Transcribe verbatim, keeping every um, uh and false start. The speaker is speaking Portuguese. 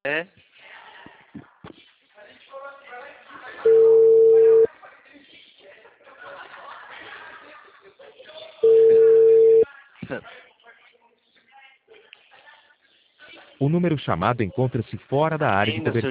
É. O número chamado encontra-se fora da área de Ainda, seu